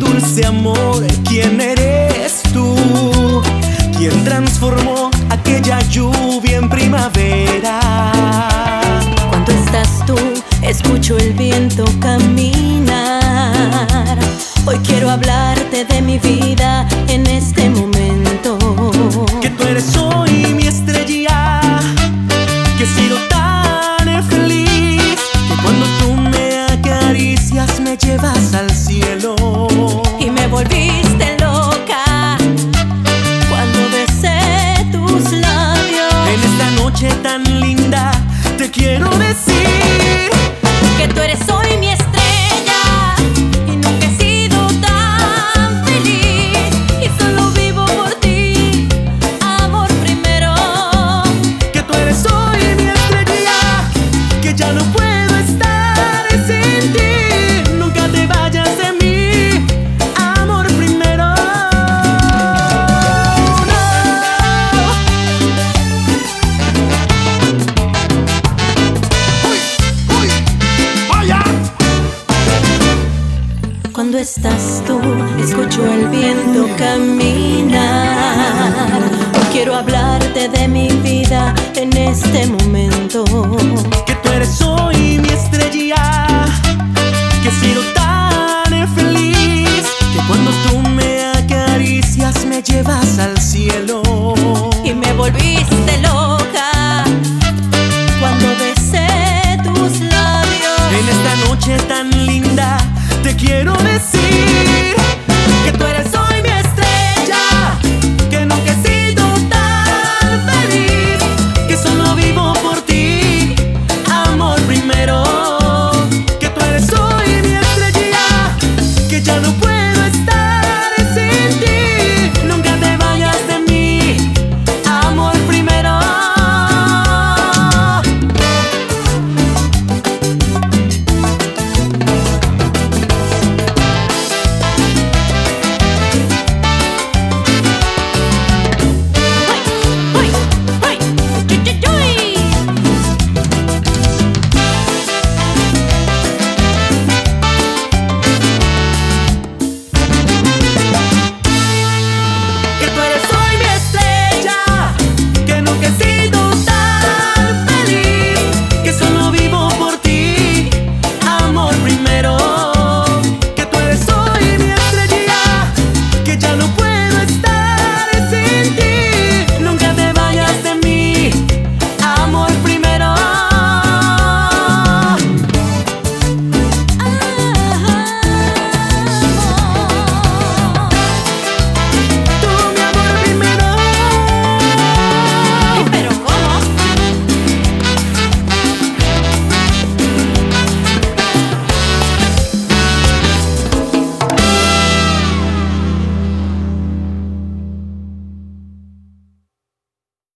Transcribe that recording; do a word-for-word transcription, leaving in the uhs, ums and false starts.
dulce amor, ¿quién eres tú? ¿Quién transformó aquella lluvia en primavera? Cuando estás tú, escucho el viento caminar. Hoy quiero hablarte de mi vida en este momento. Que tú eres hoy mi estrella, que he sido tan feliz, que cuando tú me acaricias me llevas al cielo. Y me volviste loca cuando besé tus labios. En esta noche tan linda te quiero decir que tú eres hoy mi estrella y nunca he sido tan feliz. Y solo vivo por ti, amor primero. que tú eres hoy mi estrella, que ya no puedo estar sin ti. Nunca te vayas de mí, amor primero. Cuando estás tú, escucho el viento caminar. Hoy quiero hablarte de mi